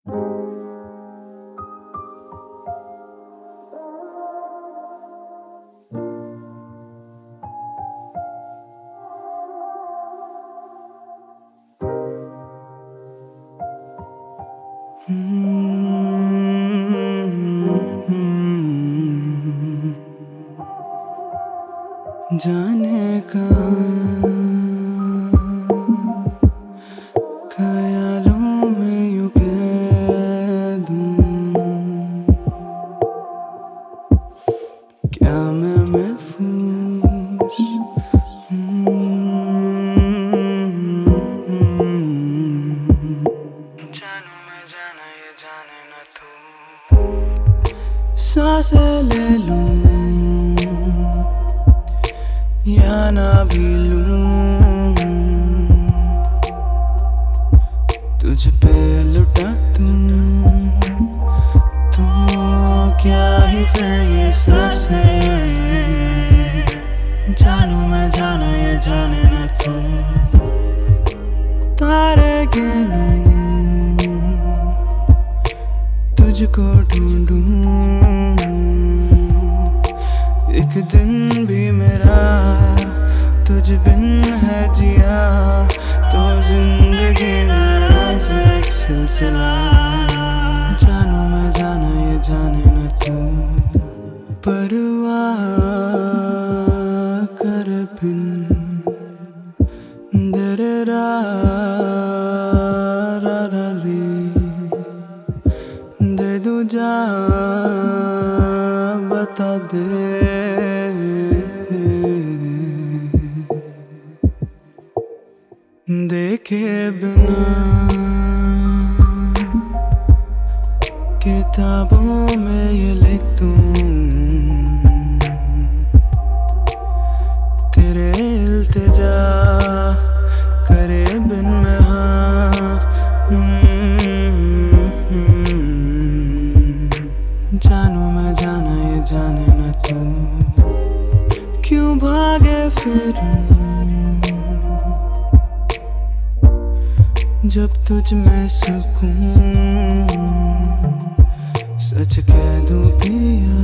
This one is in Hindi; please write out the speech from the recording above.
जाने का ख्यालों में यूं कह दूं, क्या मैं महफूस जानू मैं जाना ये जाने न तू। सांसें ले लूं या ना भी लूं, तुझ पे लुटा दूं तो क्या ही फिर ये सांसें। जानू मैं जाना ये जाने न तू। तारे गिनूं तुझको ढूंढूं, एक दिन भी मेरा तुझ बिन है जिया तो जिंदगी मेरा एक सिलसिला। जानू मैं जाना ये जाने न तू। परवाह कर बिन दरे रा रा रा रे दे दूं जान बता दे। देखे बिना किताबों में ये लिख दूं, तेरे इल्तिजा करे बिन मैं हाँ। जानू मैं जाना ये जाने न तू। क्यों भागे फिरूं जब तुझ में सुकून, सच कह दूं पिया